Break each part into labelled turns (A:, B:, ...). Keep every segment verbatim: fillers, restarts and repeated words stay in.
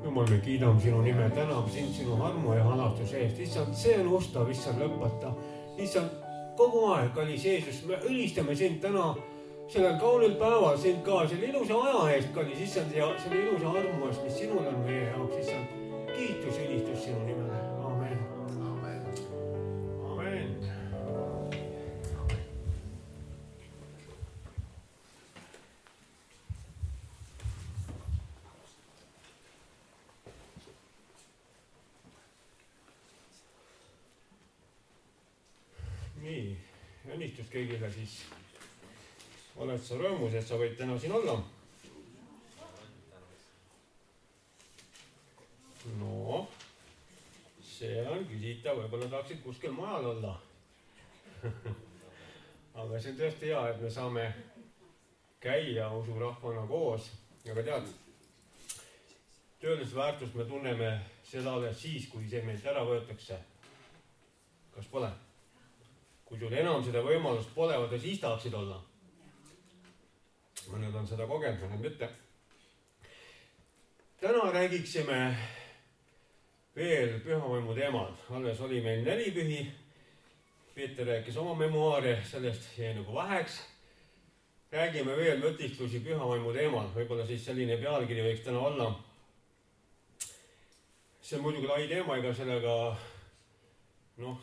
A: Jumal, me kiidame sinu nime, täname sind sinu armu ja halastuse eest. Issand, see on ustav, issand, lõpeta. Issand, kogu aeg, kallis Jeesus, me ülistame sind täna sellel kaunil päeval, sind ka selle ilusa aja eest, kallis issand, ja selle ilusa armu eest, mis sinul on meie jaoks, issand. Kiitus, ülistus sinu nimele. Amen. Amen. Amen. Nii, õnnistus kõigile siis. Oled sa rõõmus, et sa võid täna siin olla? No, see on küsita, võib-olla tahaksid kuskil majal olla. Aga see on tõesti hea, et me saame käia usurahvana koos. Aga tead, töölisväärtust me tunneme seda alles siis, kui see meilt ära võetakse. Kas pole? Kui sul enam seda võimalust pole, vaata siis tahaksid olla. Mõned on seda kogenud, mõned mitte. Täna räägiksime veel pühavaimu teemal. Alles oli meil neli pühi. Peeter rääkis oma memuaare, sellest jäi nagu väheks. Räägime veel mõtistlusi pühavaimu teemal. Võib-olla siis selline pealkiri võiks täna olla. See on muidugi lai teema, ega sellega, noh,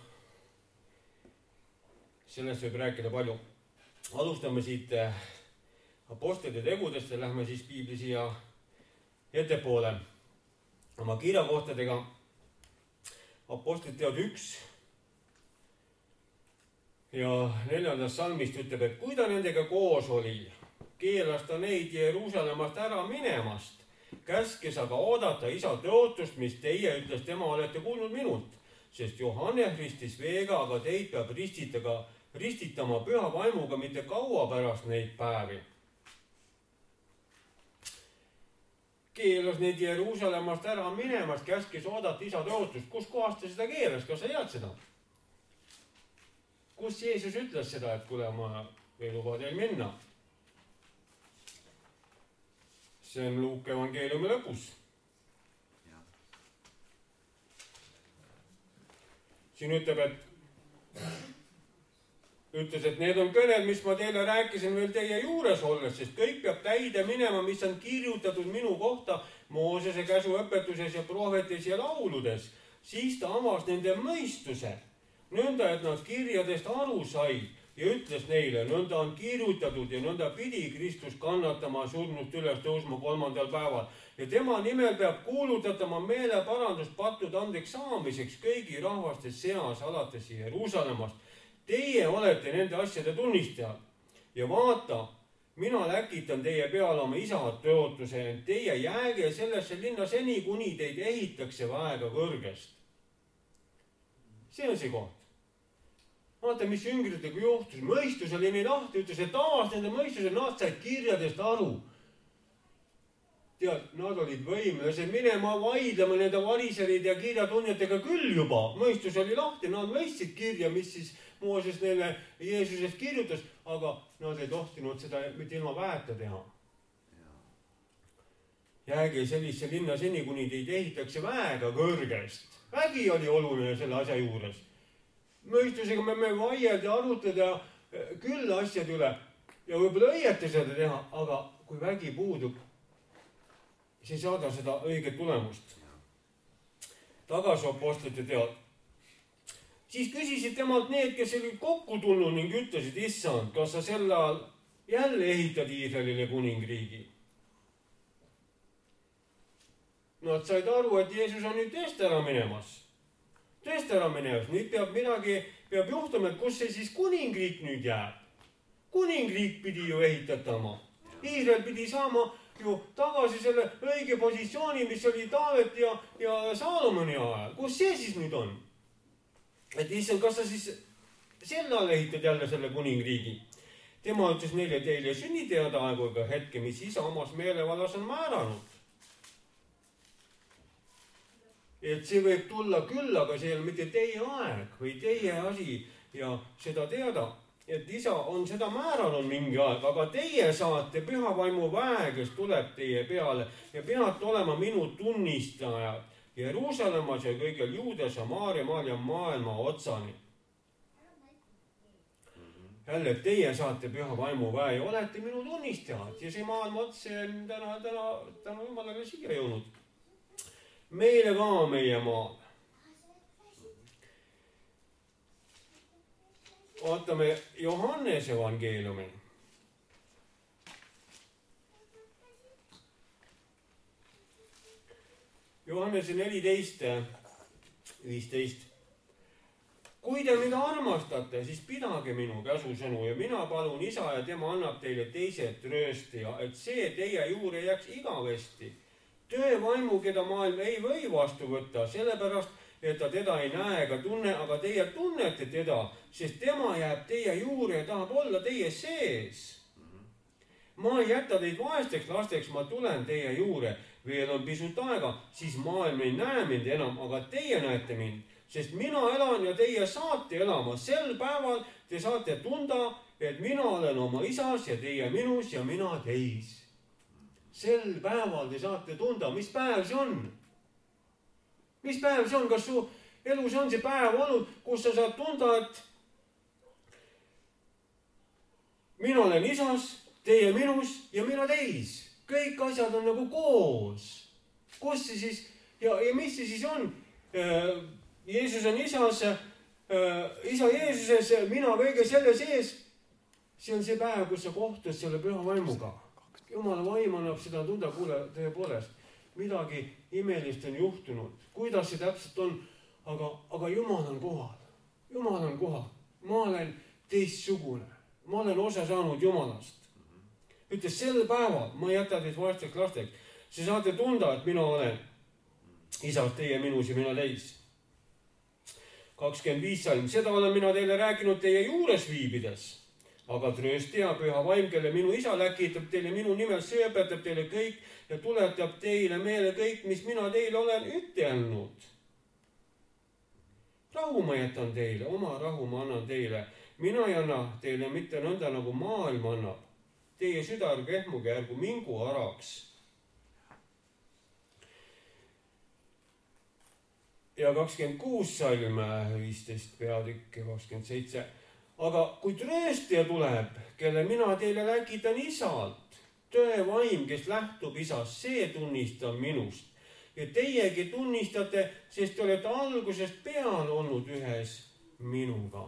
A: sellest võib rääkida palju. Alustame siit apostlite tegudest ja lähme siis piibli siia ettepoole oma kirjakohtadega. Apostlite teod üks ja neljandast salmist ütleb, et kui ta nendega koos oli, keelas ta neid Jeruusalemmast ära minemast, käskes aga oodata isa tõotust, mis teie ütles tema olete kuulnud minult, sest Johannes ristis veega, aga teid peab ristitaga ristitama püha vaimuga mitte kaua pärast neid päevi. Keelas neid Jeruusalemmast ära minemast, käskes oodata isa tõotust. Kus kohast ta seda keelas? Kas sa tead seda? Kus Jeesus ütles seda, et kuule, ma ei luba teil minna? See on Luuke evangeeliumi lõpus. Siin ütleb, et ütles, et need on kõned, mis ma teile rääkisin veel teie juures olles, sest kõik peab täide minema, mis on kirjutatud minu kohta Moosese käsuõpetuses ja prohvetis ja lauludes. Siis ta avas nende mõistuse, nõnda, et nad kirjadest aru sai ja ütles neile, nõnda on kirjutatud ja nõnda pidi Kristus kannatama surnust üles tõusma kolmandal päeval. Ja tema nimel peab kuulutatama meeleparandust pattude andeks saamiseks kõigi rahvaste seas alates Jeruusalemmast. Teie olete nende asjade tunnistajad ja vaata, mina läkitan teie peale oma isa tõotuse, et teie jääge sellesse linna seni, kuni teid ehitakse väega kõrgest. See on see koht. Vaata, mis jüngritega juhtus. Mõistus oli nii lahti, ütles, et taas nende mõistuse, nad said kirjadest aru. Tead, nad olid võimelised minema vaidlema nende variserid ja kirjatundjatega küll juba. Mõistus oli lahti, nad mõistsid kirja, mis siis Mooses neile Jeesusest kirjutas, aga nad ei tohtinud seda mitte ilma väeta teha. Jääge sellise linna seni, kuni teid ehitakse väega kõrgest. Vägi oli oluline selle asja juures. Mõistusega me võime vaielda ja arutleda küll asjad üle ja võib-olla õieti seda teha, aga kui vägi puudub, siis ei saada seda õiget tulemust. Tagasi apostlite teod. Siis küsisid temalt need, kes olid kokku tulnud ning ütlesid, issand, kas sa sel ajal jälle ehitad Iisraelile kuningriigi? Nad said aru, et Jeesus on nüüd tõesti ära minemas. Tõesti ära minemas. Nüüd peab midagi, peab juhtuma, et kus see siis kuningriik nüüd jääb? Kuningriik pidi ju ehitatama. Iisrael pidi saama ju tagasi selle õige positsiooni, mis oli Taavet ja, ja Saalomoni ajal. Kus see siis nüüd on? Et issand, kas sa siis sel ajal ehitad jälle selle kuningriigi? Tema ütles neile, teile sünniteada aegu ega hetke, mis isa omas meelevallas on määranud. Et see võib tulla küll, aga see ei ole mitte teie aeg või teie asi ja seda teada. et isa on seda määranud mingi aeg, aga teie saate püha vaimu väe, kes tuleb teie peale ja peate olema minu tunnistajad Jeruusalemmas ja kõigil Juuda, Samaaria maal ja maailma otsani. Jälle, teie saate püha vaimu väe ja olete minu tunnistajad ja see maailma ots on täna, täna, täna jumalale siia jõudnud. Meile ka meie maal. Vaatame Johannese evangeeliumi. Johannese neliteist, viisteist. Kui te mida armastate, siis pidage minu käsusõnu ja mina palun isa ja tema annab teile teised trööstija, et see teie juurde jääks igavesti. Töövaimu, keda maailm ei või vastu võtta, sellepärast, et ta teda ei näe ega tunne, aga teie tunnete teda, sest tema jääb teie juurde ja tahab olla teie sees. Ma ei jäta teid vaesteks lasteks, ma tulen teie juurde. Veel on pisut aega, siis maailm ei näe mind enam, aga teie näete mind. Sest mina elan ja teie saate elama. Sel päeval te saate tunda, et mina olen oma isas ja teie minus ja mina teis. Sel päeval te saate tunda, mis päev see on? Mis päev see on? Kas su elus on see päev olnud, kus sa saad tunda, et mina olen isas, teie minus ja mina teis. Kõik asjad on nagu koos. Kus see siis ja, ja mis see siis on? Jeesus on isas, isa Jeesuses, mina kõige selle sees. See on see päev, kus sa kohtud selle püha vaimuga. Jumala vaim annab seda tunda, kuule, tõepoolest, midagi imelist on juhtunud. Kuidas see täpselt on? Aga, aga Jumal on kohal. Jumal on kohal. Ma olen teistsugune. Ma olen osa saanud Jumalast. Ütles, sel päeval ma jätan teid vaesteks lasteks. See saate tunda, et mina olen isas teie minus ja mina teis. kakskümmend viis salm. Seda olen mina teile rääkinud teie juures viibides. Aga trööstija, püha vaim, kelle minu isa läkitab teile minu nimel, see õpetab teile kõik ja tuletab teile meele kõik, mis mina teile olen ütelnud. Rahu ma jätan teile, oma rahu ma annan teile. Mina ei anna teile mitte nõnda, nagu maailm annab. Teie süda ärgu ehmuge, ärgu mingu araks. Ja kakskümmend kuus salm, viisteist peatükk ja kakskümmend seitse. Aga kui trööstija tuleb, kelle mina teile läkitan isalt, töövaim, kes lähtub isast, see tunnistab minust. Ja teiegi tunnistate, sest te olete algusest peale olnud ühes minuga.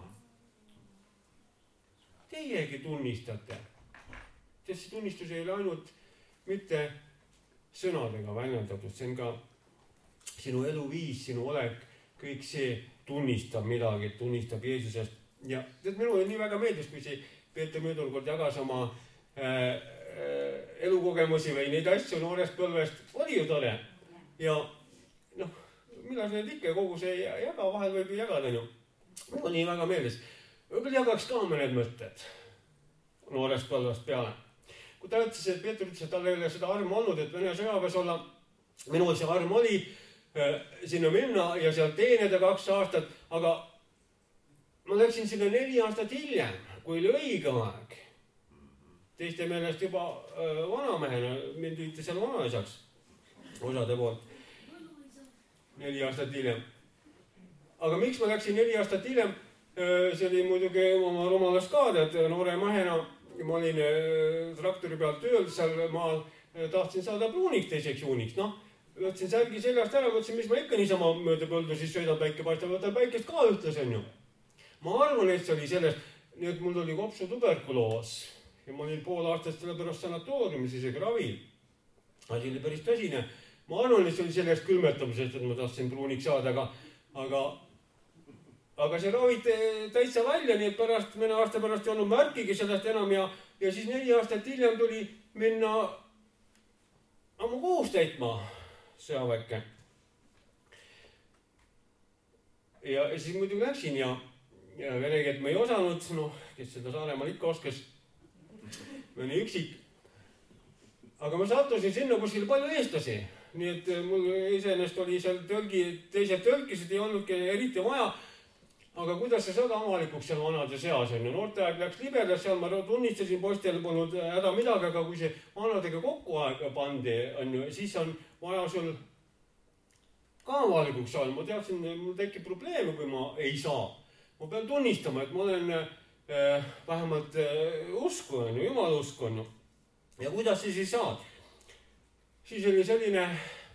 A: Teiegi tunnistate. Sest see tunnistus ei ole ainult mitte sõnadega väljendatud, see on ka sinu eluviis, sinu olek, kõik see tunnistab midagi, tunnistab Jeesusest. Ja tead, minule nii väga meeldis, kui see Peeter möödunud kord jagas oma äh, äh, elukogemusi või neid asju noorest põlvest. Oli ju tore. Ja noh, millal see ikka kogu see jaga, vahel võib ju jagada. Minule nii väga meeldis. Võib-olla jagaks ka mõned mõtted noorest põlvest peale. Kui ta ütles, et Peeter ütles, et tal ei ole seda armu olnud, et Vene sõjaväes olla, minul see arm oli äh, sinna minna ja seal teenida kaks aastat, aga ma läksin sinna neli aastat hiljem, kui oli õige aeg. Teiste meelest juba äh, vanamehena, mind viiti seal vanaisaks osade poolt. Neli aastat hiljem. Aga miks ma läksin neli aastat hiljem? Äh, see oli muidugi oma rumalast ka, et noore mehena ma olin äh, traktori peal tööl seal maal, äh, tahtsin saada pruuniks teiseks juuniks. Noh, võtsin särgi seljast ära, mõtlesin, mis ma ikka niisama mööda põldu, siis sõidan päike paistab, võtan päikest ka ühtlas on ju. Ma arvan, et see oli sellest, nii et mul oli kopsu tuberkuloos ja ma olin pool aastast selle pärast sanatooriumis isegi ravil. Asi oli päris tõsine. Ma arvan, et see oli sellest külmetamisest, et ma tahtsin pruuniks saada, aga, aga, aga see ravid täitsa välja, nii et pärast, mõne aasta pärast ei olnud märkigi sellest enam ja, ja siis neli aastat hiljem tuli minna oma kohus täitma sõjaväkke. Ja siis muidugi läksin ja Ja vene keelt ma ei osanud, noh, kes seda Saaremaal ikka oskas, mõni üksik. Aga ma sattusin sinna, kus oli palju eestlasi. Nii et mul iseenesest oli seal tõlgi, teised tõlkisid ei olnudki eriti vaja. aga kuidas sa saad avalikuks seal vanade seas on ju, noorteaeg läks libedas, seal ma tunnistasin, poistel polnud häda midagi, aga kui see vanadega kokku aega pandi, on ju, siis on vaja sul ka avalikuks saada. Ma teadsin, mul tekib probleeme, kui ma ei saa. Ma pean tunnistama, et ma olen äh, vähemalt äh, usku, on ju, jumala usku on ju. Ja kuidas siis ei saad? Siis oli selline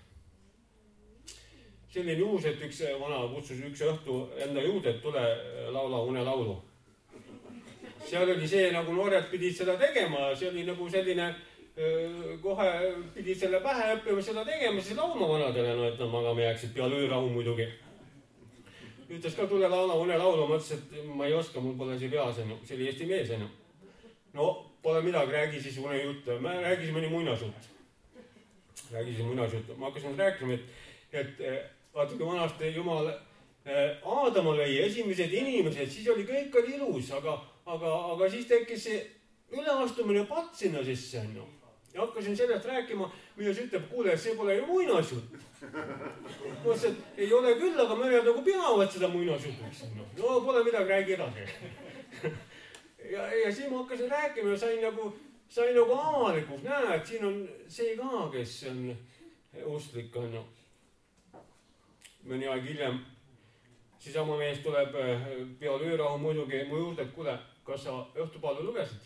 A: selline juhus, et üks vana kutsus üks õhtu enda juurde, et tule laula unelaulu. Seal oli see, nagu noored pidid seda tegema, see oli nagu selline, kohe pidid selle pähe õppima seda tegema, siis laulma vanadele, no et nad magama jääksid peale öörahu muidugi. Ütles ka, tule laula unelaulu, ma ütles, et ma ei oska, mul pole see peas, see oli eesti mees. No, pole midagi, räägi siis unejutt, me räägisime nii muinasjutt. Räägisime muinasjutt, ma hakkasin rääkima, et, et vaata, kui vanasti Jumal Aadama lõi esimesed inimesed, siis oli kõik oli ilus, aga, aga, aga siis tekkis see üleastumine patt sinna sisse. No. Ja hakkasin sellest rääkima, milles ütleb, kuule, see pole ju muinasjutt. No see ei ole küll, aga mõned nagu peavad seda muinasjutuks. No, no pole midagi, räägi edasi. ja, ja siis ma hakkasin rääkima ja sain nagu, sain nagu avalikuks. Näe, et siin on see ka, kes on usklik on ju. Mõni aeg hiljem, siis sama mees tuleb peale öörahu muidugi mu juurde, et kuule, kas sa õhtupallu lugesid?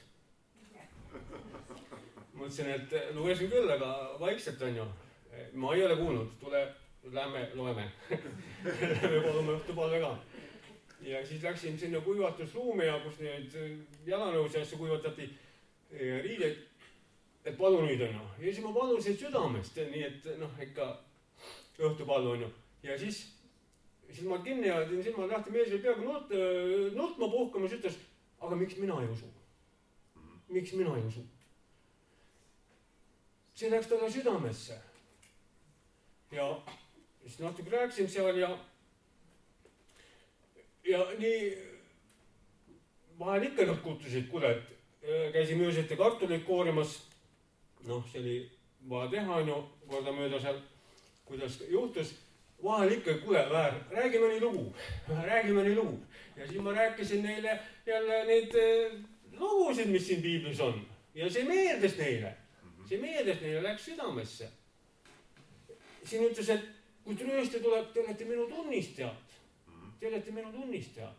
A: Mõtlesin, et lugesin küll, aga vaikselt on ju. Ma ei ole kuulnud, tule, lähme, loeme. Lähme palume õhtupallu ka. Ja siis läksin sinna kuivatusruumi ja kus neid jalanõusi asju kuivatati riideid, et palu nüüd on ju. Ja siis ma palusin südamest, nii et noh, ikka õhtupallu on ju. Ja siis, siis ma kinni ja teen silmad lahti, mees oli peaaegu nut, nutma puhkamas, ütles, aga miks mina ei usu? Miks mina ei usu? See läks talle südamesse. Ja siis natuke rääkisin seal ja ja nii vahel ikka nad kutsusid, kuule, et käisime öösete kartuleid koorimas. Noh, see oli vaja teha, on ju, korda mööda seal, kuidas juhtus. Vahel ikka, kuule, väär, räägime nii lugu, räägime nii lugu. Ja siis ma rääkisin neile jälle neid lugusid, mis siin piiblis on. Ja see meeldes neile, see meeldes neile läks südamesse. Siin ütles, et kui trööste tuleb, te olete minu tunnistajad. Te olete minu tunnistajad.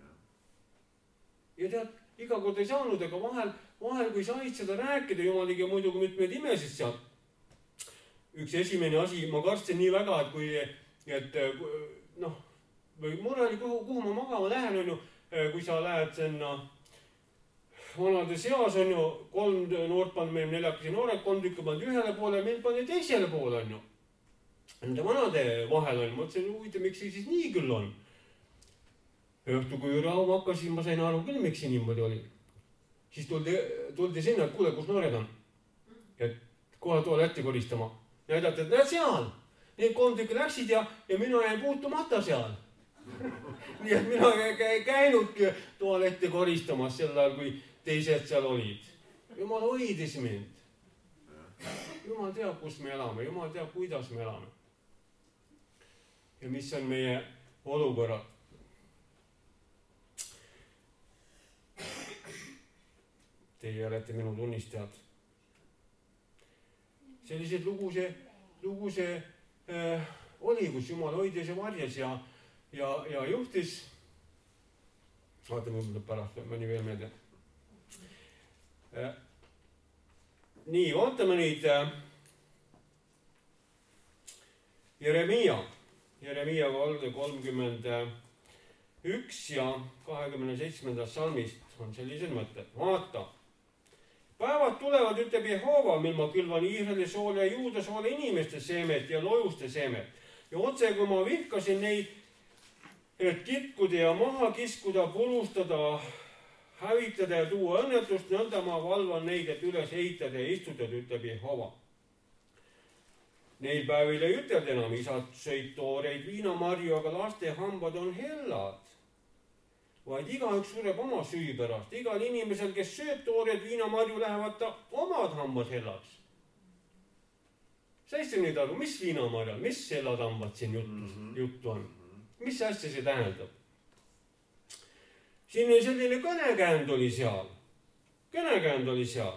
A: Ja tead, iga kord ei saanud, aga vahel, vahel kui said seda rääkida, Jumal tegi muidugi mitmeid imesid seal. Üks esimene asi, ma karstsin nii väga, et kui et noh, või mure oli, kuhu, kuhu ma magama lähen, on ju, kui sa lähed sinna vanade seas, on ju, kolm noort pand meil neljakesi noored, kolm tükki pand ühele poole, meil pandi teisele poole, on ju. Nende vanade vahel on, ma ütlesin, huvita, miks see siis nii küll on. Õhtu, kui rahu hakkas, siis ma sain aru küll, miks see niimoodi oli. Siis tuldi, tuldi sinna, et kuule, kus noored on. Et kohe tualetti koristama. Näidati, et näed seal. Need kolm tükki läksid ja, ja mina jäin puutumata seal. Nii et mina ei käinudki tualetti koristamas sel ajal, kui teised seal olid. Jumal hoidis mind. Jumal teab, kus me elame. Jumal teab, kuidas me elame. Ja mis on meie olukorrad. Teie olete minu tunnistajad. Sellised lugu see, lugu see äh, oli, kus Jumal hoidis ja varjas ja, ja, ja juhtis. Vaata, mul tuleb pärast, mõni veel meelde. Äh, nii, vaatame neid äh, Jeremia. Jeremia kolmkümmend üks ja kahekümne seitsmendast salmist on sellised mõtted. Vaata. Päevad tulevad, ütleb Jehova, mil ma külvan Iisraeli soole ja Juuda soole inimeste seemet ja lojuste seemet. Ja otse, kui ma vihkasin neid, et kitkuda ja maha kiskuda, purustada, hävitada ja tuua õnnetust, nõnda ma valvan neid, et üles ehitada ja istutada, ütleb Jehova. Neil päevil ei ütelda enam, isad sõid tooreid viinamarju, aga laste hambad on hellad. Vaid igaüks sureb oma süü pärast. Igal inimesel, kes sööb toored viinamarju, lähevad ta omad hambad hellaks. Saiste nüüd aru, mis viinamarjal, mis hellad hambad siin juttu, mm -hmm. juttu on? Mis asja see tähendab? siin oli selline kõnekäänd oli seal. Kõnekäänd oli seal.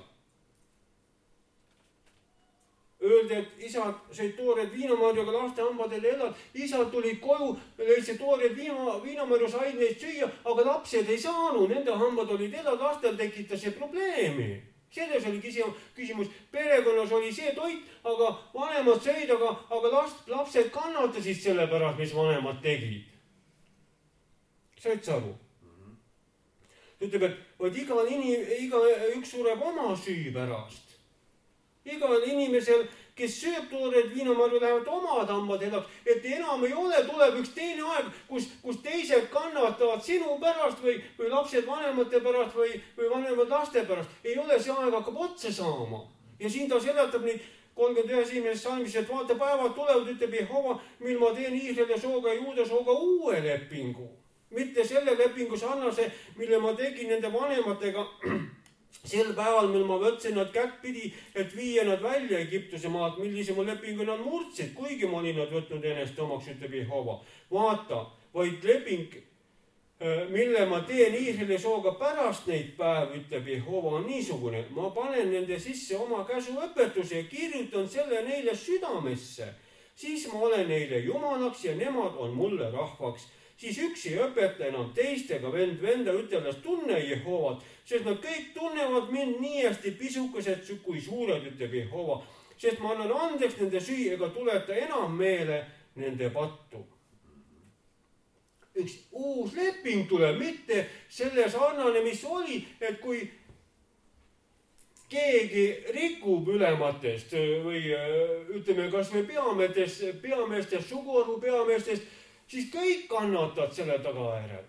A: Öeldi, et isad sõid toored viinamarjuga laste hambadel elad. Isad tulid koju, leidsid toored viina, viinamarju, said neid süüa, aga lapsed ei saanud. Nende hambad olid elad, lastel tekitas see probleemi. Selles oli küsimus. Perekonnas oli see toit, aga vanemad sõid, aga, aga last, lapsed kannatasid selle pärast, mis vanemad tegid. Said sa aru? Ütleb, et vaid iga, iga üks sureb oma süü pärast. Igal inimesel, kes sööb toored viinamarju, lähevad omad hambad elaks, et enam ei ole, tuleb üks teine aeg, kus, kus teised kannatavad sinu pärast või, või lapsed vanemate pärast või, või vanemad laste pärast. Ei ole, see aeg hakkab otsa saama. Ja siin ta seletab neid kolmkümmend ühes inimesest salmis, et vaata päevad tulevad, ütleb Jehova, mil ma teen Iisraeli sooga ja Juuda sooga uue lepingu. Mitte selle lepingu sarnase, mille ma tegin nende vanematega sel päeval, mil ma võtsin nad kättpidi, et viia nad välja Egiptuse maalt, millise mu lepingu nad murdsid, kuigi ma olin nad võtnud ennast omaks, ütleb Jehova. Vaata, vaid leping, mille ma teen Iisraeli sooga pärast neid päev, ütleb Jehova, on niisugune. Ma panen nende sisse oma käsuõpetuse ja kirjutan selle neile südamesse. Siis ma olen neile jumalaks ja nemad on mulle rahvaks. Siis üks ei õpeta enam teistega vend venda üteldes tunne Jehovat, sest nad kõik tunnevad mind nii hästi pisukesed kui suured, ütleb Jehova, sest ma annan andeks nende süü ega tuleta enam meele nende pattu. Üks uus leping tuleb, mitte selle sarnane, mis oli, et kui keegi rikub ülematest või ütleme kas või peameestest, peameestest, suguarvu peameestest, siis kõik kannatavad selle tagajärjel.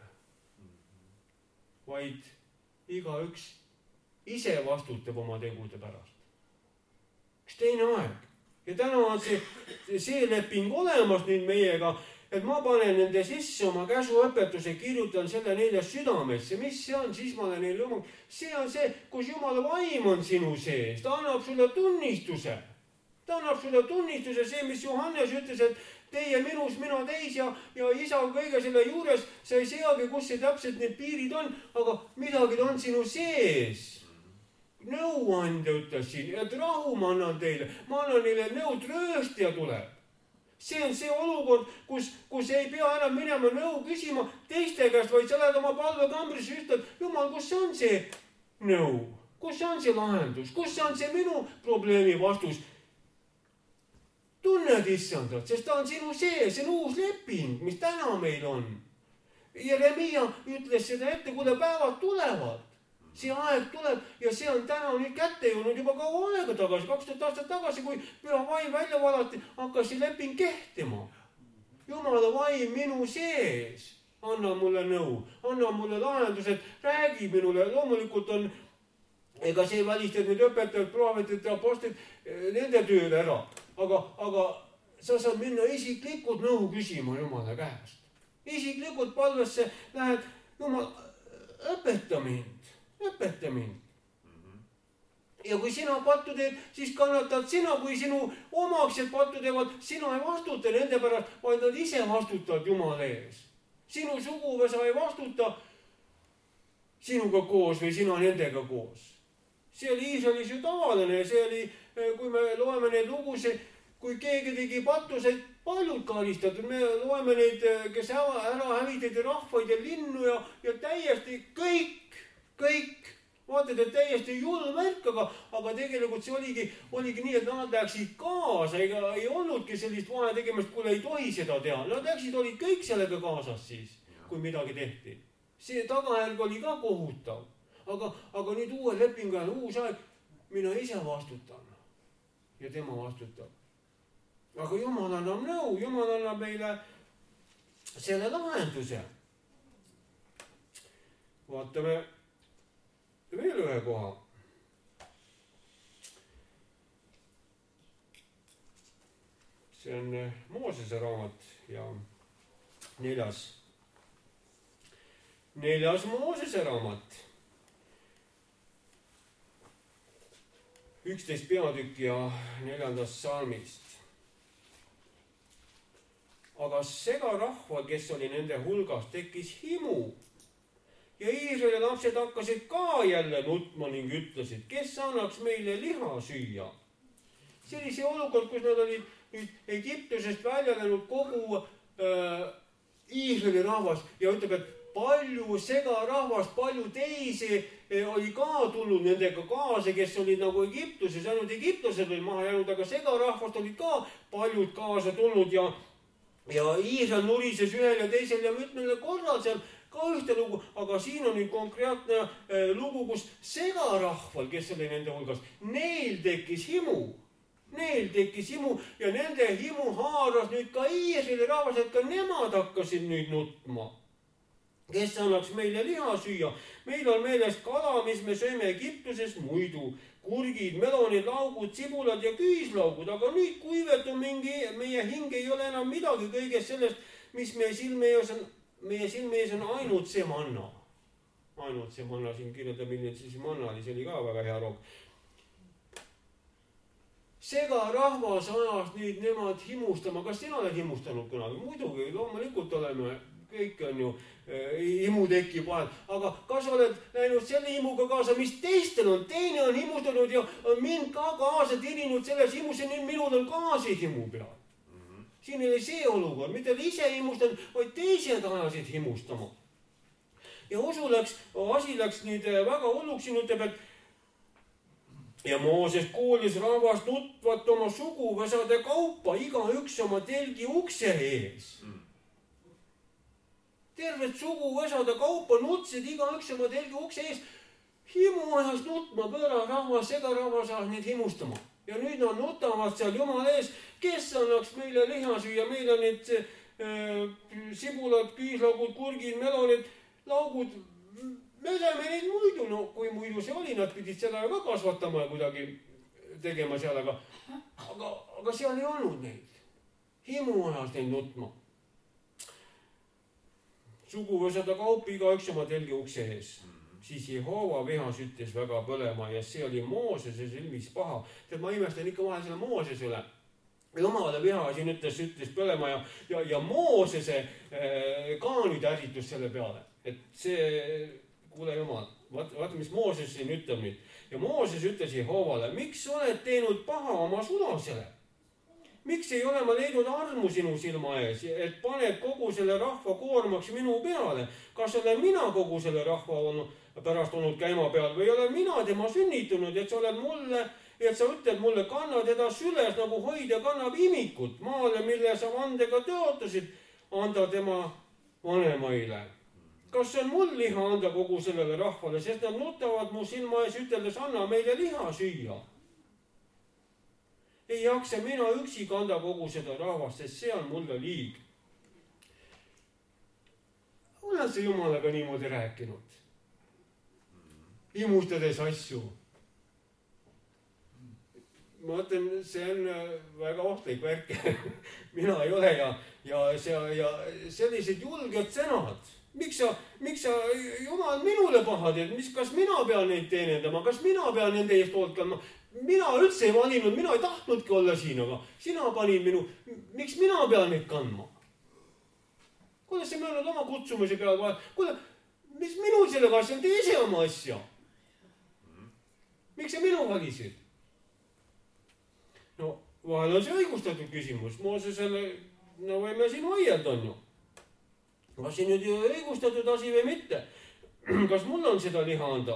A: Vaid igaüks ise vastutab oma tegude pärast. Üks teine aeg. Ja täna on see, see leping olemas nüüd meiega, et ma panen nende sisse oma käsuõpetuse, kirjutan selle neile südamesse. Mis see on? Siis ma olen neile jumal. See on see, kus Jumala vaim on sinu sees. Ta annab sulle tunnistuse. Ta annab sulle tunnistuse, see, mis Johannes ütles, et teie minus, mina teis ja, ja isa kõige selle juures, sa ei seagi, kus see täpselt need piirid on, aga midagi on sinu sees. Nõuandja ütles siin, et rahu ma annan teile. Ma annan neile nõud, rööstja tuleb. See on see olukord, kus, kus ei pea enam minema nõu küsima teiste käest, vaid sa lähed oma palvekambris ja ütled, Jumal, kus on see nõu? Kus on see lahendus? Kus on see minu probleemi vastus? Tunned issandat, sest ta on sinu sees, see on uus leping, mis täna meil on. Jeremia ütles seda ette, kui päevad tulevad. See aeg tuleb ja see on täna nüüd kätte jõudnud juba kaua aega tagasi, kaks tuhat aastat tagasi, kui püha vaim välja valati, hakkas see leping kehtima. Jumala vaim minu sees. Anna mulle nõu, anna mulle lahendused, räägi minule. Loomulikult on, ega see välistad nüüd õpetajad, prohvetid ja apostid, nende tööl ära. Aga, aga sa saad minna isiklikult nõu küsima Jumala käest. Isiklikult palvesse lähed, Jumal, õpeta mind, õpeta mind. Ja kui sina pattu teed, siis kannatad sina, kui sinu omaksed pattu teevad, sina ei vastuta nende pärast, vaid nad ise vastutavad Jumala ees. Sinu suguvõsa ei vastuta sinuga koos või sina nendega koos. See oli Iisraelis ju tavaline, see oli, kui me loeme neid lugusid, kui keegi tegi pattuseid, paljud karistatud, me loeme neid, kes ära hävitati rahvaid ja linnu ja, ja täiesti kõik, kõik, vaatad, et täiesti julm värk, aga, aga tegelikult see oligi, oligi nii, et nad läksid kaasa, ega ei olnudki sellist vahe tegemist, kui ei tohi seda teha. Nad läksid, olid kõik sellega kaasas siis, kui midagi tehti. See tagajärg oli ka kohutav. Aga, aga nüüd uue lepingu ajal, uus aeg, mina ise vastutan ja tema vastutab. Aga Jumal annab nõu, Jumal annab meile selle lahenduse. Vaatame veel ühe koha. See on Moosese raamat ja neljas, neljas Moosese raamat. üksteist peatükk ja neljandast salmist. Aga segarahva, kes oli nende hulgas, tekkis himu ja Iisraeli lapsed hakkasid ka jälle nutma ning ütlesid, kes annaks meile liha süüa. See oli see olukord, kus nad olid nüüd Egiptusest välja läinud kogu äh, Iisraeli rahvas ja ütleb, et palju segarahvast, palju teisi oli ka tulnud nendega kaasa, kes olid nagu Egiptuses, ainult Egiptused olid maha jäänud, aga segarahvast olid ka paljud kaasa tulnud ja, ja Iisrael nurises ühel ja teisel ja mitmel korral seal ka ühte lugu, aga siin on nüüd konkreetne lugu, kus segarahval, kes oli nende hulgas, neil tekkis himu. Neil tekkis himu ja nende himu haaras nüüd ka Iisraeli rahvas, et ka nemad hakkasid nüüd nutma. Kes annaks meile liha süüa? Meil on meeles kala, mis me söime Egiptuses, muidu kurgid, melonid, laugud, sibulad ja küüslaugud, aga nüüd kuivetu mingi, meie hing ei ole enam midagi kõigest sellest, mis meie silme ees on, meie silme ees on ainult see manna. Ainult see manna, siin kirjeldab, milline siis manna oli, see oli ka väga hea roog. Sega rahvas ajas nüüd nemad himustama. Kas sina oled himustanud kunagi? Muidugi, loomulikult oleme, kõik on ju eh, himu tekib vahel. Aga kas oled läinud selle himuga kaasa, mis teistel on? Teine on himustanud ja on mind ka kaasa tirinud selles himus ja nüüd minul on ka see himu peal. Mm-hmm. Siin oli see olukord, mitte ise himustanud, vaid teised ajasid himustama. Ja usu läks, asi läks nüüd väga hulluks, siin ütleb, et ja Mooses kuulis rahvast nutvat oma suguvõsade kaupa, iga üks oma telgi ukse ees. Mm. Terved suguvõsade kaupa nutsid iga üks oma telgi ukse ees. Himu ajas nutma, pööra rahvas, sega rahvas ajas neid himustama. Ja nüüd nad nutavad seal Jumala ees, kes annaks meile liha süüa, meil on need äh, sibulad, küüslaugud, kurgid, melonid, laugud. Me saime neid muidu, no kui muidu see oli, nad pidid seda ka kasvatama ja kuidagi tegema seal, aga, aga, aga seal ei olnud neid. Himu ajas neid nutma. Suguvõsade kaup iga üks oma telgi ukse ees. Siis Jehova viha süttis väga põlema ja see oli Moosese silmis paha. Tead, ma imestan ikka vahel selle Moosese üle. Jumala viha siin ütles, süttis põlema ja, ja, ja Moosese äh, ka nüüd ärritus selle peale. Et see... Kuule Jumal, vaata, vaata, mis Mooses siin ütleb nüüd. Ja Mooses ütles Jehovale, miks oled teinud paha oma sulasele? Miks ei ole ma leidnud armu sinu silma ees, et paned kogu selle rahva koormaks minu peale? Kas olen mina kogu selle rahva on, pärast olnud käima peal või olen mina tema sünnitunud, et sa oled mulle, et sa ütled mulle, kanna teda süles nagu hoidja kannab imikut maale, mille sa vandega tõotasid, anda tema vanemaile. Kas on mul liha anda kogu sellele rahvale, sest nad nutavad mu silma ees üteldes, anna meile liha süüa. Ei jaksa mina üksi kanda kogu seda rahvast, sest see on mulle liig. Olen see Jumalaga niimoodi rääkinud? Imustades asju. Ma mõtlen, see on väga ohtlik värk. Mina ei ole ja, ja, see, ja sellised julged sõnad. Miks sa, miks sa Jumal minule paha teed? Mis, kas mina pean neid teenendama? Kas mina pean nende eest hoolt kandma? Mina üldse ei valinud, mina ei tahtnudki olla siin, aga sina panid minu, miks mina pean neid kandma? Kuidas sa möönad oma kutsumise peale? Kuule, mis minul sellega asja on? Tee ise oma asja. Miks sa minu valisid? No, vahel on see õigustatud küsimus. Moosesele, no võime siin vaielda on ju. Kas siin nüüd õigustatud asi või mitte? Kas mul on seda liha anda?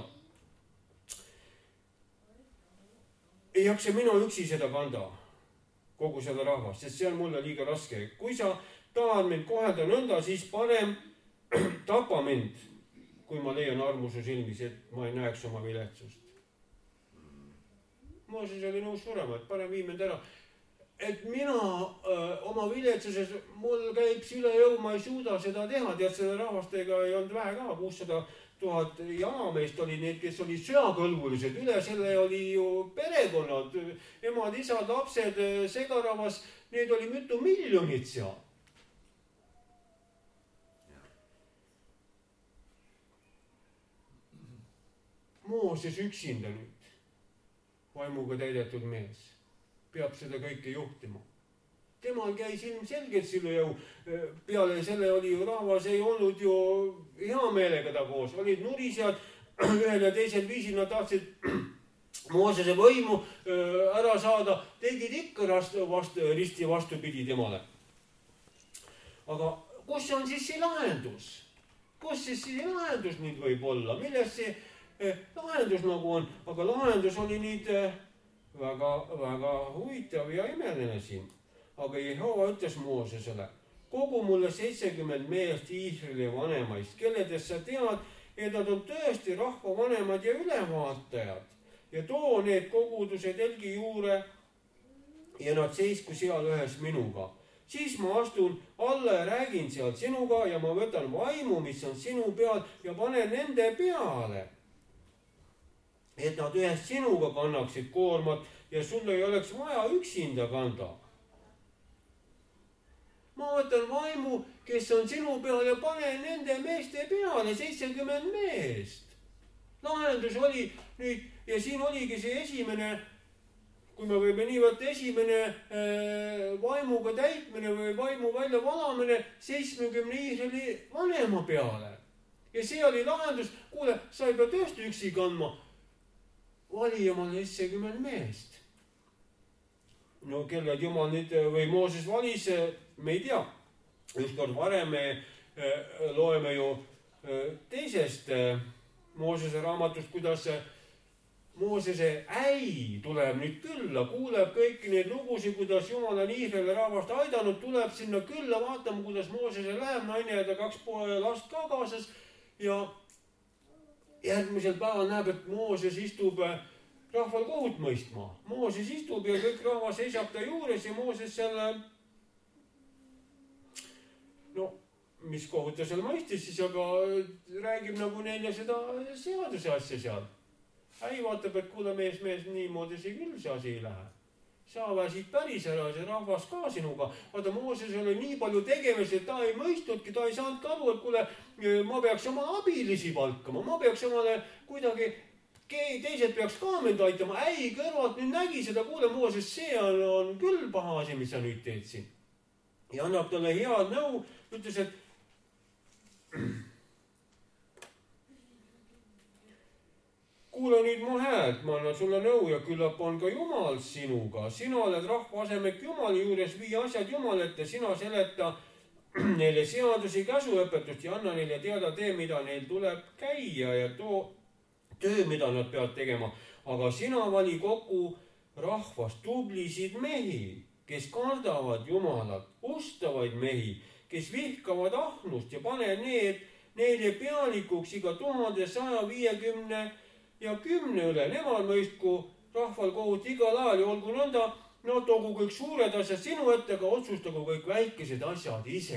A: Ei jaksa mina üksi seda kanda, kogu seda rahvast, sest see on mulle liiga raske. Kui sa tahad mind kohelda nõnda, siis parem tapa mind, kui ma leian armusu silmis, et ma ei näeks oma viletsust. Mooses oli nõus surema, et parem vii mind ära. Et mina öö, oma viletsuses, mul käib üle jõu, ma ei suuda seda teha, tead selle rahvastega ei olnud vähe ka, kuussada tuhat jalameest oli need, kes oli sõjakõlbulised, üle selle oli ju perekonnad, emad, isad, lapsed, segaravas, need oli mitu miljonit seal. Mooses üksinda nüüd, vaimuga täidetud mees. Peab seda kõike juhtima. temal käis ilmselgelt selle jõu. Peale selle oli ju rahvas, ei olnud ju hea meelega ta koos. Olid nurisjad ühel ja teisel viisil, nad tahtsid Moosese võimu ära saada, tegid ikka vastu, risti vastupidi temale. Aga kus on siis see lahendus? Kus siis see lahendus nüüd võib olla? Milles see lahendus nagu on? Aga lahendus oli nüüd väga, väga huvitav ja imeline siin. Aga Jehova ütles Moosesele, kogu mulle seitsekümmend meest Iisraeli vanemaist, kelledest sa tead, et nad on tõesti rahva vanemad ja ülevaatajad. Ja too need kogudused Elgi juure ja nad seisku seal ühes minuga. Siis ma astun alla ja räägin seal sinuga ja ma võtan vaimu, mis on sinu peal ja panen nende peale. Et nad ühes sinuga kannaksid koormat ja sul ei oleks vaja üksinda kanda. Ma võtan vaimu, kes on sinu peal ja panen nende meeste peale, seitsekümmend meest. Lahendus oli nüüd, ja siin oligi see esimene, kui me võime nii võtta, esimene äh, vaimuga täitmine või vaimu välja valamine seitsmekümne Iisraeli vanema peale. Ja see oli lahendus, kuule, sa ei pea tõesti üksi kandma, vali omal seitsekümmend meest. No kelled jumal nüüd või Mooses valis, me ei tea. Ükskord varem me äh, loeme ju äh, teisest äh, Moosese raamatust, kuidas Moosese äi tuleb nüüd külla, kuuleb kõiki neid lugusid, kuidas Jumal on Iisraeli rahvast aidanud, tuleb sinna külla vaatama, kuidas Moosese läheb, naine ja ta kaks poole last ka kaasas ja järgmisel päeval näeb, et Mooses istub rahval kohut mõistma. Mooses istub ja kõik rahvas seisab ta juures ja Mooses selle, no, mis kohut ta seal mõistis, siis aga räägib nagu neile seda seaduse asja seal. Äi vaatab, et kuule mees, mees, niimoodi see küll see asi ei lähe. Sa väsid päris ära, see rahvas ka sinuga. Vaata, Mooses oli nii palju tegemist, et ta ei mõistnudki, ta ei saanud aru, et kuule, ma peaks oma abilisi palkama, ma peaks omale kuidagi, teised peaks ka mind aitama. Äi kõrvalt nüüd nägi seda, kuule Mooses, see on, on küll paha asi, mis sa nüüd teed siin. Ja annab talle head nõu, ütles, et kuule nüüd mu häält, ma annan sulle nõu ja küllap on ka Jumal sinuga. Sina oled rahva asemek Jumali juures, vii asjad Jumal ette, sina seleta neile seadusi, käsuõpetust ja anna neile teada tee, mida neil tuleb käia ja too töö, mida nad peavad tegema. Aga sina vali kokku rahvast tublisid mehi, kes kardavad Jumalat, ustavaid mehi, kes vihkavad ahnust ja pane need neile pealikuks iga tuhande saja viiekümne ja kümne üle. Nemad mõistku rahval kohut igal ajal ja olgu nõnda, nad toogu kõik suured asjad sinu ette, aga otsustagu kõik väikesed asjad ise.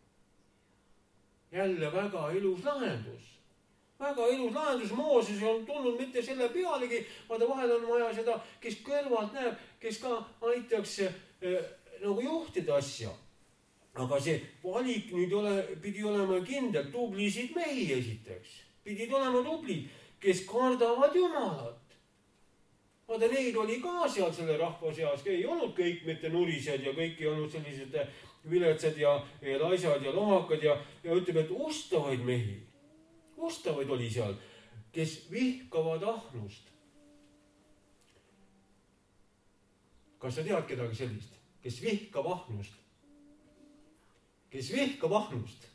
A: Jälle väga ilus lahendus. Väga ilus lahendus. Mooses on tulnud mitte selle pealegi, vaata vahel on vaja seda, kes kõrvalt näeb, kes ka aitaks eh, nagu juhtida asja. Aga see valik nüüd ole, pidi olema kindel, tublisid mehi esiteks. Pidid olema tublid, kes kardavad Jumalat. Vaata, neid oli ka seal selle rahva seas, ei olnud kõik mitte nurised ja kõik ei olnud sellised viletsad ja, ja laisad ja lohakad ja, ja ütleb, et ustavaid mehi. Ustavaid oli seal, kes vihkavad ahnust. Kas sa tead kedagi sellist, kes vihkab ahnust? Kes vihkab ahnust?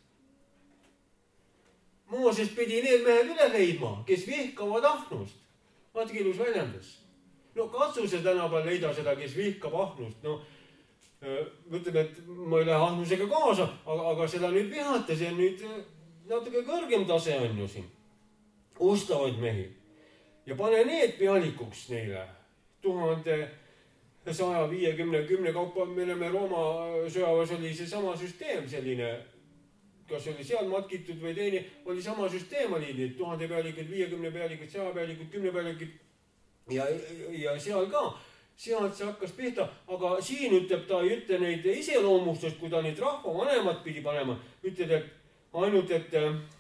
A: Mooses pidi need mehed üle leidma, kes vihkavad ahnust. Vaatke ilus väljendus. No katsu see tänapäeval leida seda, kes vihkab ahnust. No, ütleb, et ma ei lähe ahnusega kaasa, aga, aga seda nüüd vihata, see on nüüd natuke kõrgem tase on ju siin. Ustavaid mehi. Ja pane need pealikuks neile. Tuhande saja viiekümne kümne kaupa, mille me Rooma sõjaväes oli see sama süsteem selline, kas oli seal matkitud või teine, oli sama süsteem, oli nüüd tuhande pealikud, viiekümne pealikud, saja pealikud, kümne pealikud ja, ja seal ka. Sealt see hakkas pihta, aga siin ütleb, ta ei ütle neid iseloomustust, kui ta neid rahva vanemad pidi panema, ütleb, et ainult, et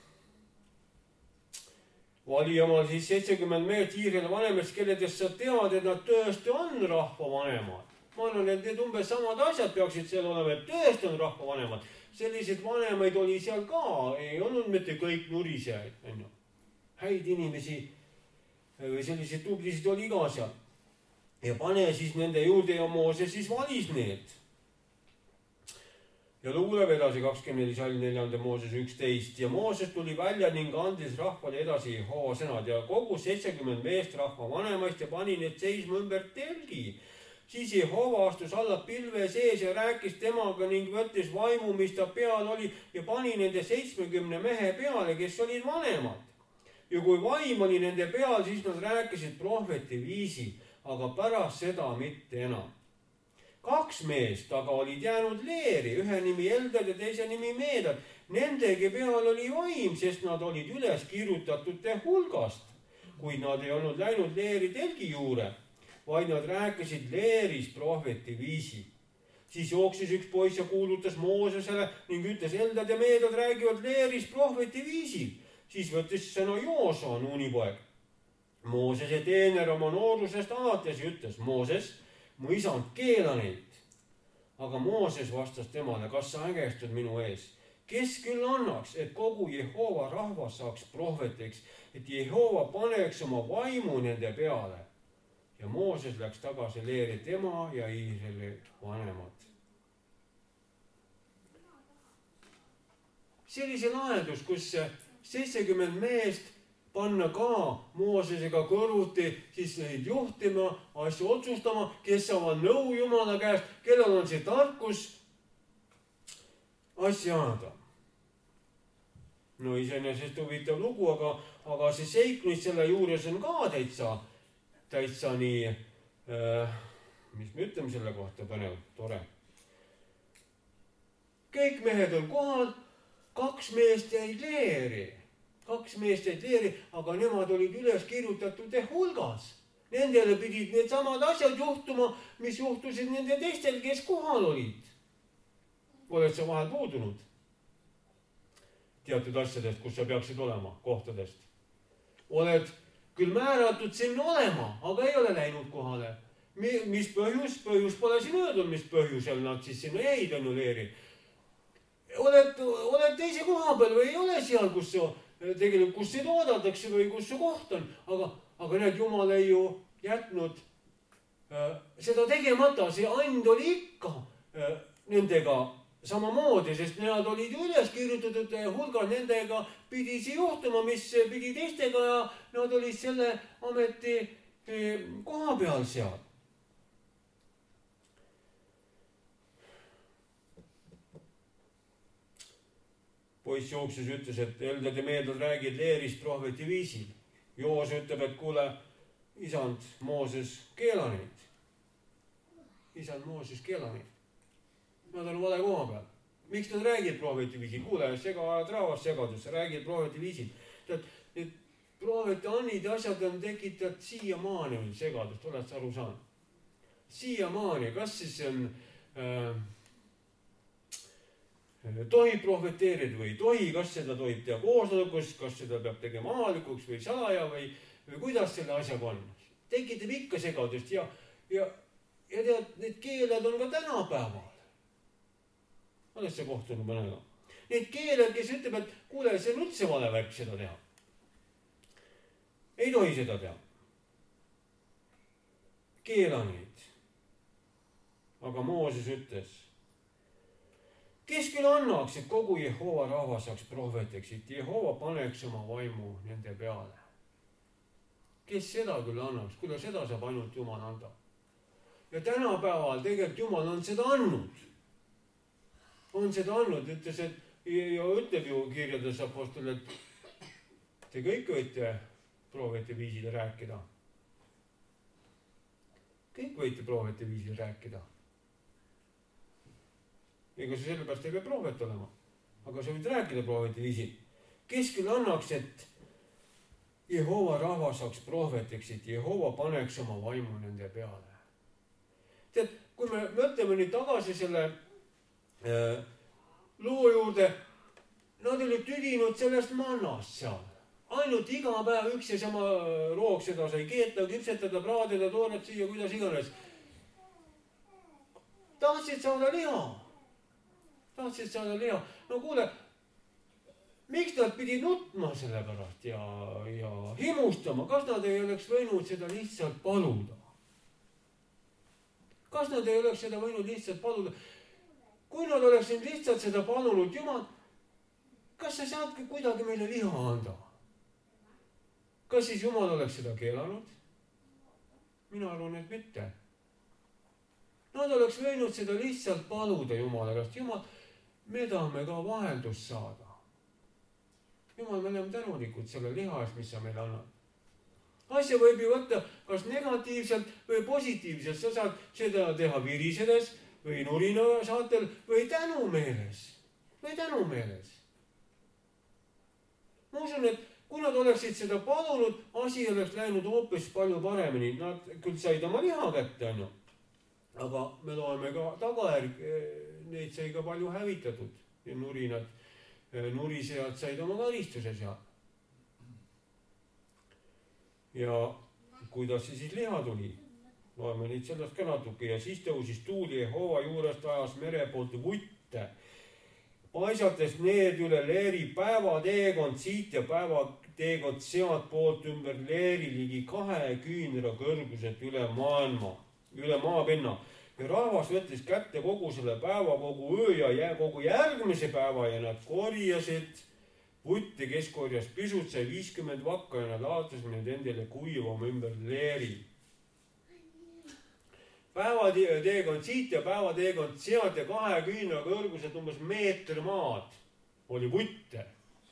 A: vali omal siis seitsekümmend meest Iisraeli vanemast, kelledest sa tead, et nad tõesti on rahva vanemad. ma arvan, et need umbes samad asjad peaksid seal olema, et tõesti on rahvavanemad. Selliseid vanemaid oli seal ka, ei olnud mitte kõik nurisejaid, on ju. Häid inimesi või selliseid tublisid oli ka seal. Ja pane siis nende juurde ja Mooses siis valis need. Ja lugu läheb edasi kakskümmend neli salm neljanda Mooses üksteist. Ja Mooses tuli välja ning andis rahvale edasi Jehova sõnad ja kogus seitsekümmend meest rahva vanemaist ja pani need seisma ümber telgi. Siis Jehova astus alla pilve sees ja rääkis temaga ning võttis vaimu, mis ta peal oli ja pani nende seitsmekümne mehe peale, kes olid vanemad. Ja kui vaim oli nende peal, siis nad rääkisid prohveti viisi, aga pärast seda mitte enam. Kaks meest aga olid jäänud leeri, ühe nimi Eldad ja teise nimi Meedad. Nendegi peal oli vaim, sest nad olid üles kirjutatute hulgast, kuid nad ei olnud läinud leeri telgi juure, vaid nad rääkisid leeris prohveti viisi. Siis jooksis üks poiss ja kuulutas Moosesele ning ütles, Eldad ja Meedad räägivad leeris prohveti viisil. Siis võttis sõna Joosua, Nuuni poeg. Moosese teener oma noorusest alates ja ütles, Mooses, mu isand, keela neid. Aga Mooses vastas temale, kas sa ägestud minu ees? Kes küll annaks, et kogu Jehova rahvas saaks prohvetiks, et Jehova paneks oma vaimu nende peale? Ja Mooses läks tagasi leeri tema ja Iisraeli vanemad. See oli see lahendus, kus seitsekümmend meest panna ka Moosesega kõrvuti, siis neid juhtima, asju otsustama, kes saavad nõu Jumala käest, kellel on see tarkus asja ajada. No iseenesest huvitav lugu, aga, aga see seik nüüd selle juures on ka täitsa, täitsa nii, äh, mis me ütleme selle kohta, põnev, tore. Kõik mehed on kohal, kaks meest jäid leeri. Kaks meest jäid leeri, aga nemad olid üles kirjutatute hulgas. Nendele pidid need samad asjad juhtuma, mis juhtusid nende teistel, kes kohal olid. Oled sa vahel puudunud teatud asjadest, kus sa peaksid olema, kohtadest. Oled küll määratud sinna olema, aga ei ole läinud kohale. Mis põhjus? Põhjus pole siin öeldud, mis põhjusel nad siis sinna jäid on ju leeri. Oled, oled teise koha peal või ei ole seal, kus sa tegelikult, kus sind oodatakse või kus see koht on, aga, aga need Jumal ei ju jätnud äh, seda tegemata, see and oli ikka äh, nendega samamoodi, sest nad olid üles kirjutatud hulgal, nendega pidi see juhtuma, mis pidi teistega ja nad olid selle ameti äh, koha peal seal. Poiss jooksis ütles, et Eldad ja Meedad räägid leerist prohveti viisil. Joos ütleb, et kuule, isand Mooses, keela neid. Isand Mooses, keela neid. Nad on vale koha peal. Miks nad räägid prohveti viisil? Kuule, sega ajad rahvast segadus, räägid prohveti viisil. Tead, need prohveti annid ja asjad on tekitanud siiamaani segadust, oled sa aru saanud? Siiamaani, kas siis on... Äh, tohib prohveteerida või ei tohi, kas seda tohib teha koosolekus, kas seda peab tegema avalikuks või salaja või, või kuidas selle asjaga on. Tekitab ikka segadust ja, ja, ja tead, need keeled on ka tänapäeval. Oled sa kohtunud mõnega? Need keeled, kes ütleb, et kuule, see on üldse vale värk seda teha. Ei tohi seda teha. Keela neid. Aga Mooses ütles, kes küll annaks, et kogu Jehova rahvas saaks prohvetiks, et Jehova paneks oma vaimu nende peale. Kes seda küll annaks? Kuule, seda saab ainult Jumal anda. Ja tänapäeval tegelikult Jumal on seda andnud. On seda andnud, ütles, et ja ütleb ju kirjades apostel, et te kõik võite prohveti viisil rääkida. Kõik võite prohveti viisil rääkida. Ega see sellepärast ei pea prohvet olema. Aga sa võid rääkida prohveti viisil. Kes küll annaks, et Jehova rahvas saaks prohvetiks, et Jehova paneks oma vaimu nende peale. Tead, kui me mõtleme nüüd tagasi selle äh, loo juurde, nad olid tüdinud sellest mannast seal. Ainult iga päev üks ja sama roog seda sai keeta, küpsetada, praadida, tooret siia, kuidas iganes. tahtsid saada liha. Tahtsid saada liha. No kuule, miks nad pidid nutma selle pärast ja, ja himustama? Kas nad ei oleks võinud seda lihtsalt paluda? Kas nad ei oleks seda võinud lihtsalt paluda? Kui nad oleksid lihtsalt seda palunud, Jumal, kas sa saadki kuidagi meile liha anda? Kas siis Jumal oleks seda keelanud? Mina arvan, et mitte. Nad oleks võinud seda lihtsalt paluda Jumala käest. Jumal, me tahame ka vaheldust saada. Jumal, me oleme tänulikud selle liha eest, mis sa meile annad. Asja võib ju võtta kas negatiivselt või positiivselt. Sa saad seda teha virisedes või nurina saatel või tänumeeles. Või tänumeeles. Ma usun, et kui nad oleksid seda palunud, asi oleks läinud hoopis palju paremini. Nad küll said oma liha kätte, on ju. Aga me loeme ka tagajärg, neid sai ka palju hävitatud. Ja nurinad, nurisejad said oma karistuse seal. Ja kuidas see siis liha tuli? Loeme neid sellest ka natuke. Ja siis tõusis tuuli Jehova juurest ajas mere poolt vutte. Paisates need üle leeri päevateekond siit ja päevateekond sealt poolt ümber leeri ligi kahe küünra kõrguselt üle maailma, üle maapinna. Ja rahvas võttis kätte kogu selle päeva, kogu öö ja kogu järgmise päeva ja nad korjasid vutti, kes korjas pisut, sai viiskümmend vakka ja nad laatasid need endile kuivama ümber leeri. Päevateekond siit ja päevateekond sealt ja kahe küünra kõrguselt umbes meeter maad oli vutte.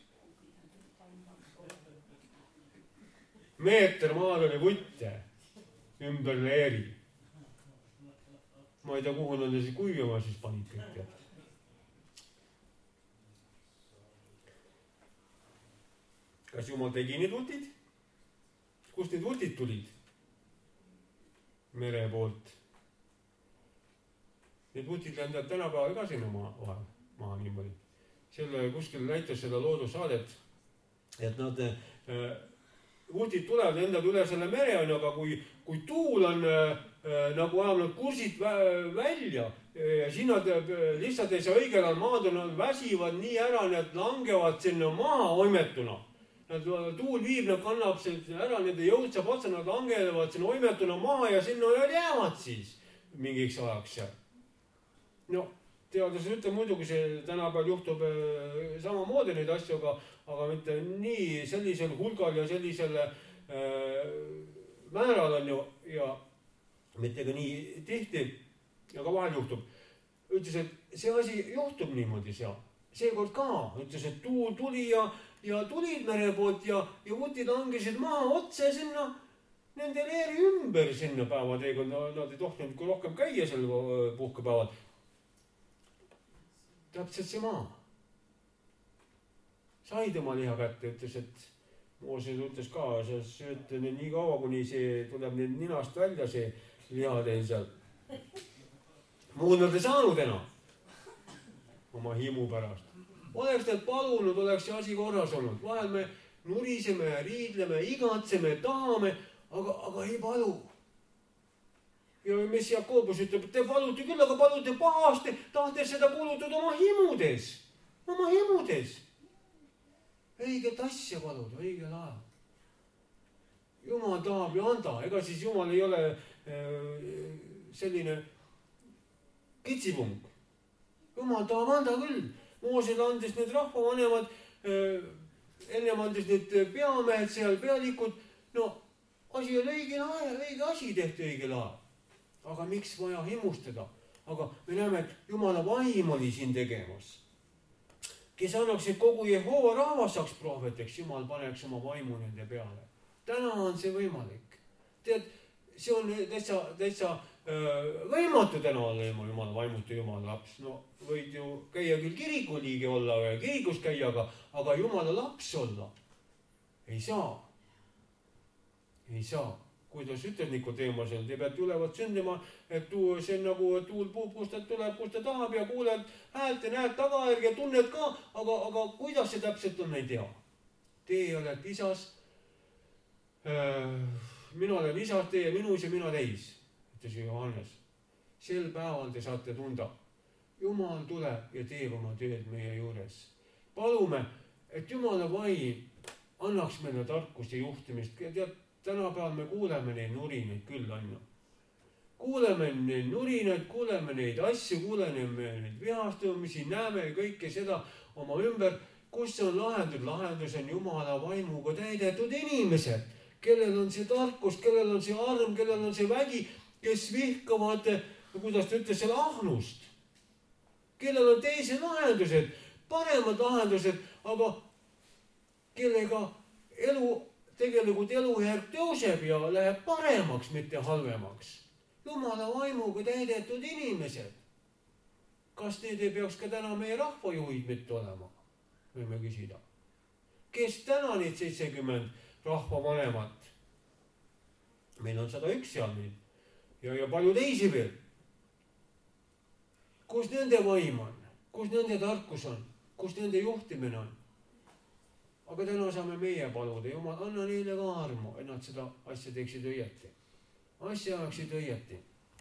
A: Meeter maad oli vutte ümber leeri. Ma ei tea, kuhu nad siis kuivama siis panid kõik. Kas Jumal tegi need vutid? Kust need vutid tulid? Mere poolt. Need vutid lendavad tänapäeval ka sinna maa, maa, maa niimoodi. Selle kuskil näitas seda loodussaadet, et nad äh, vutid tulevad, lendavad üle selle mere, aga kui, kui tuul on äh, nagu ajab nad kursid vä- välja ja siin nad äh, lihtsalt ei saa õigel ajal maad, nad väsivad nii ära, need langevad sinna maha oimetuna. Nad, tuul viib, nad kannab ära, nende jõud saab otsa, nad langevad sinna oimetuna maha ja sinna nad jäävad siis mingiks ajaks. No, teadus ütleb muidugi, see tänapäeval juhtub äh, samamoodi neid asju, aga, aga mitte nii sellisel hulgal ja sellisel äh, määral on ju ja mitte ka nii tihti, aga vahel juhtub. Ütles, et see asi juhtub niimoodi seal. Seekord ka ütles, et tuul tuli ja, ja tulid mere poolt ja, ja vutid langesid maha otse sinna nende leeri ümber sinna päevateekond. Nad ei tohtinud kui rohkem käia sel puhkepäeval. Täpselt see maa. Said oma liha kätte, ütles, et Mooses ütles ka, sa sööte nii kaua, kuni see tuleb nüüd ninast välja, see liha teil seal. Muud nad ei saanud enam oma himu pärast. Oleks need palunud, oleks see asi korras olnud. Vahel me nuriseme ja riidleme, igatseme, tahame, aga, aga ei palu. Ja mis Jakobus ütleb, et te palute küll, aga palute pahasti, tahtes seda kulutada oma himudes. Oma himudes. Õiget asja paluda, õigel ajal. Jumal tahab ju anda, ega siis Jumal ei ole selline kitsipunk. Jumal tahab anda küll. Moosele andis need rahvavanemad, ennem andis need peamehed seal, pealikud. No, asi oli õigel ajal, õige asi tehti õigel ajal. Aga miks vaja himustada? Aga me näeme, et Jumala vaim oli siin tegemas. Kes annaks, et kogu Jehova rahvas saaks prohveteks, Jumal paneks oma vaimu nende peale. Täna on see võimalik. Tead, see on täitsa, täitsa äh, võimatu täna olla Jumala vaimutu Jumala laps. No, võid ju käia küll kiriku liige olla ja kirikus käia, aga, aga Jumala laps olla ei saa. Ei saa. Kuidas ütled Nikodeemosel, te peate ülevat sündima, et tuu, see on nagu tuul puub, kust ta tuleb, kust ta tahab ja kuuled häält ja näed tagajärg ja tunned ka, aga, aga kuidas see täpselt on, ei tea. Teie olete isas, äh, mina olen isas, teie minus ja mina teis, ütles Johannes. sel päeval te saate tunda. Jumal tuleb ja teeb oma tööd meie juures. Palume, et Jumala vaim annaks meile tarkust ja juhtimist. Tead, tänapäeval me kuuleme neid nurinaid küll, on ju. Kuuleme neid nurinaid, kuuleme neid asju, kuuleme neid vihastumisi, näeme kõike seda oma ümber, kus on lahendus. Lahendus on Jumala vaimuga täidetud inimesed, kellel on see tarkus, kellel on see arm, kellel on see vägi, kes vihkavad, kuidas ta ütles, selle ahnust. Kellel on teised lahendused, paremad lahendused, aga kellega elu, tegelikult elujärg tõuseb ja läheb paremaks, mitte halvemaks. Jumala vaimuga täidetud inimesed. Kas need ei peaks ka täna meie rahvajuhid mitte olema? Võime küsida. Kes täna neid seitsekümmend rahvavanemat? Meil on sada üks seal neid ja, ja palju teisi veel. Kus nende vaim on? Kus nende tarkus on? Kus nende juhtimine on? Aga täna saame meie paluda. Jumal, anna neile ka armu, et nad seda asja teeksid õieti. Asja ajaksid õieti.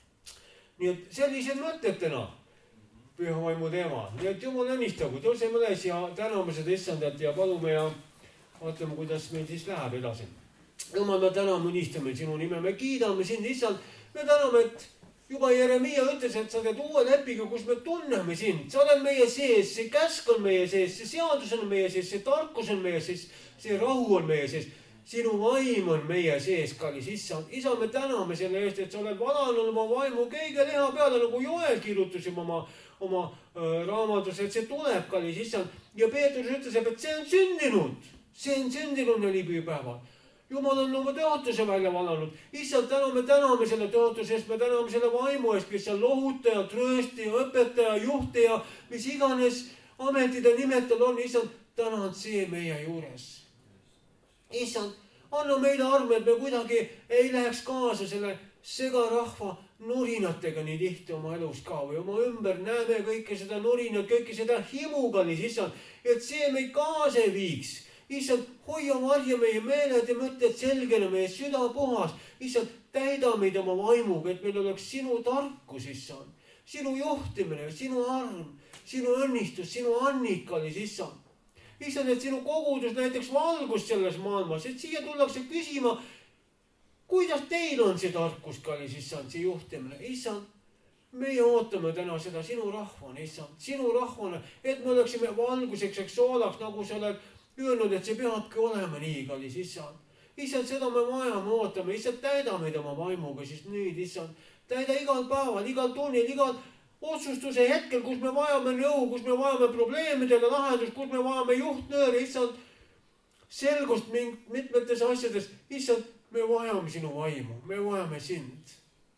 A: Nii et sellised mõtted täna püha vaimu teema. Nii et Jumal õnnistagu, tõuseme üles ja täname seda issandat ja palume ja vaatame, kuidas meil siis läheb edasi. Jumal, me täname, õnnistame sinu nime, me kiidame sind, issand. Me täname, et juba Jeremia ütles, et sa teed uue lepiga, kus me tunneme sind. Sa oled meie sees, see käsk on meie sees, see seadus on meie sees, see tarkus on meie sees, see rahu on meie sees. Sinu vaim on meie sees, kallis issand. Isa, me täname selle eest, et sa oled valanud oma vaimu kõige leha peale, nagu Joel kirjutasime oma, oma äh, raamatus, et see tuleb, kallis issand. Ja Peetrus ütles, et see on sündinud. See on sündinud nelipäeval. Jumal on oma tõotuse välja valanud. Issand, täna me täname selle tõotuse eest, me täname selle vaimu eest, kes on lohutaja, tröösti, õpetaja, juhtija, mis iganes ametide nimetel on. Issand, täna on see meie juures. Issand, anna meile armu, et me kuidagi ei läheks kaasa selle segarahva nurinatega nii tihti oma elus ka või oma ümber näeme kõike seda nurinat, kõike seda himugalis, issand, et see meid kaasa ei viiks. Issand, hoia varja meie meeled ja mõtted selgena, meie süda puhas. Issand, täida meid oma vaimuga, et meil oleks sinu tarkus, issand, sinu juhtimine, sinu arm, sinu õnnistus, sinu annikalis, issand. Issand, et sinu kogudus näiteks valgus selles maailmas, et siia tullakse küsima, kuidas teil on see tarkus, kallis issand, see juhtimine. Issand, meie ootame täna seda sinu rahvana, issand, sinu rahvana, et me oleksime valguseks, eks soolaks, nagu sa oled öelnud, et see peabki olema nii, kallis issand. Issand, seda me vajame, ootame, issand, täida meid oma vaimuga, siis nüüd, issand, täida igal päeval, igal tunnil, igal otsustuse hetkel, kus me vajame nõu, kus me vajame probleemidele lahendust, kus me vajame juhtnööre, issand, selgust mitmetes asjades. Issand, me vajame sinu vaimu, me vajame sind.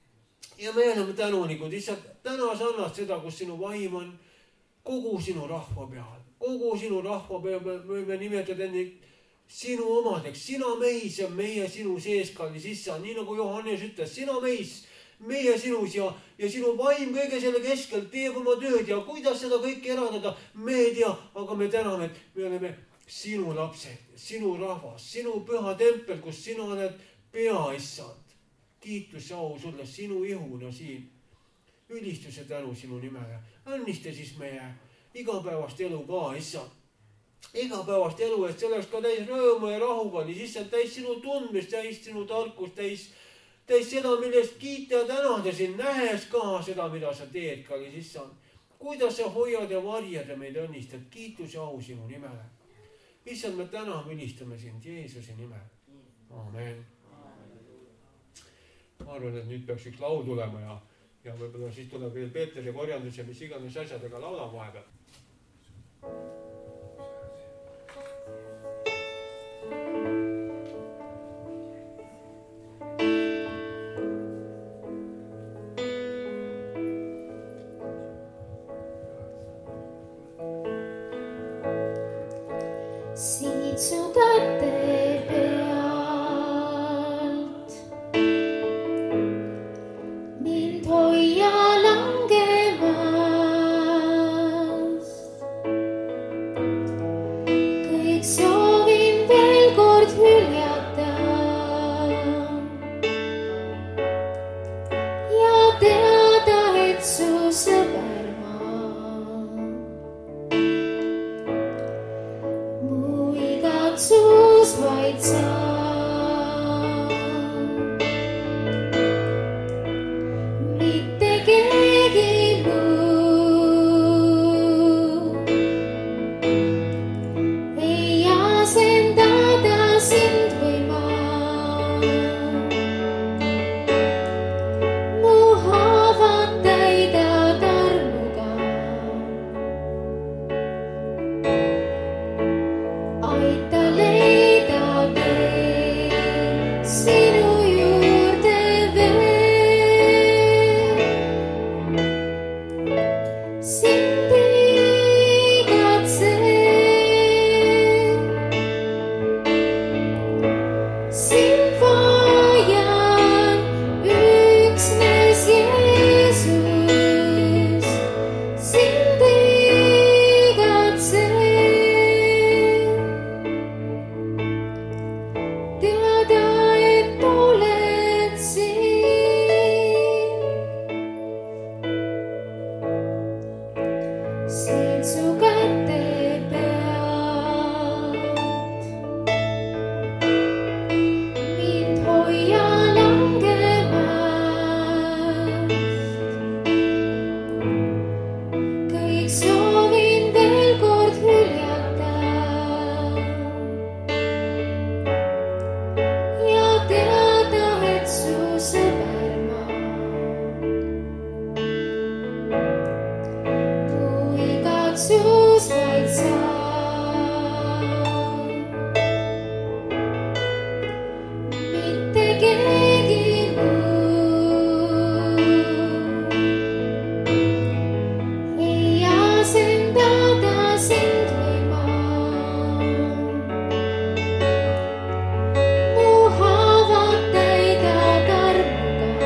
A: Ja me oleme tänunikud, issand, täna sa annad seda, kus sinu vaim on kogu sinu rahva peal. Kogu sinu rahva peal me võime nimetada enne sinu omadeks. Sina meis ja meie sinu sees, kallis issand, nii nagu Johannes ütles, sina meis, meie sinus ja, ja sinu vaim kõige selle keskel teeb oma tööd ja kuidas seda kõike eradada, me ei tea, aga me täname, et me oleme sinu lapsed, sinu rahvas, sinu püha tempel, kus sina oled pea, issand. Kiitus ja au sulle sinu ihuna siin. Ülistuse tänu sinu nimele. Õnnista siis meie igapäevast elu ka, issand. Igapäevast elu, et see oleks ka täis rõõmu ja rahuga, issand, täis sinu tundmist, täis sinu tarkust, täis täis seda, millest kiita ja tänada sind, nähes ka seda, mida sa teed, kallis issand. Kuidas sa hoiad ja varjad ja meid õnnistad, kiitus ja au sinu nimele. Issand, me täna ülistame sind Jeesuse nimel. Amen. Ma arvan, et nüüd peaks üks laul tulema ja, ja võib-olla siis tuleb veel Peeteri korjandus ja mis iganes asjadega laulab vahepeal.
B: Siit su kätte pealt mind hoia langemast. Kõik soovin veel kord hüljata ja teada igatsus vaid sa. Mitte keegi muu ei asendada sind või ma. Mu haavad täidad armuga. Aita leida tee sinu juurde veel. Sind igatsen, sind vajan üksnes Jeesus. Sind igatsen, teada, et oled siin. Siin su käte pealt mind hoia langemast. Kõik soovin veel kord hüljata ja teada, et su sõber ma. Mu igatsus vaid sa. Mitte keegi muu ei asendada sind või ma. Mu haavad täidad armuga.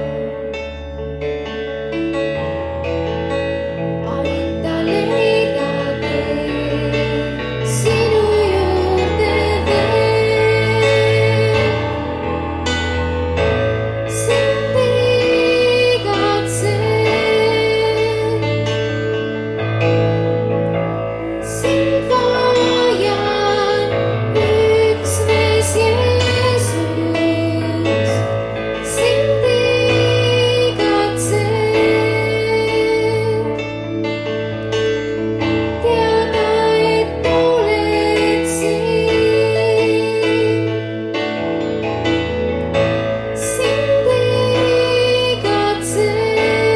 B: Aita leida tee sinu juurde veel. Sind igatsen, sind vajan üksnes Jeesus. Sind igatsen, teada, et oled siin. Sind igatsen,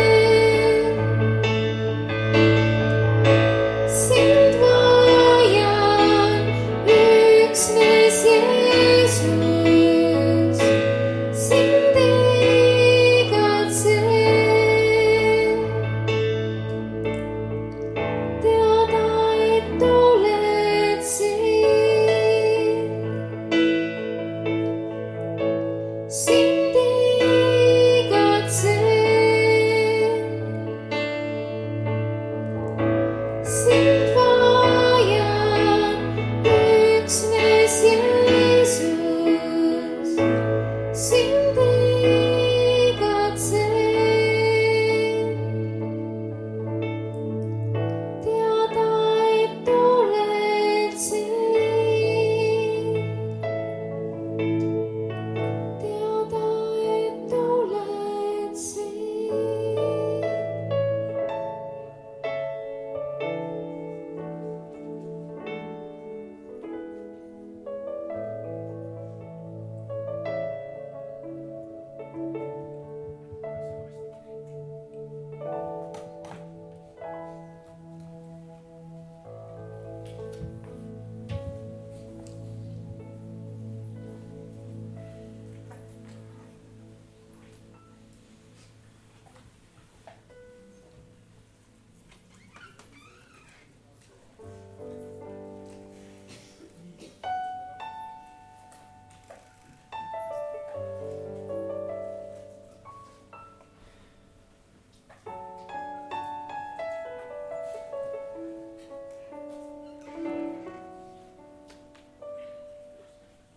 B: sind vajan üksnes Jeesus. Sind igatsen, teada, et oled siin. Sind igatsen, sind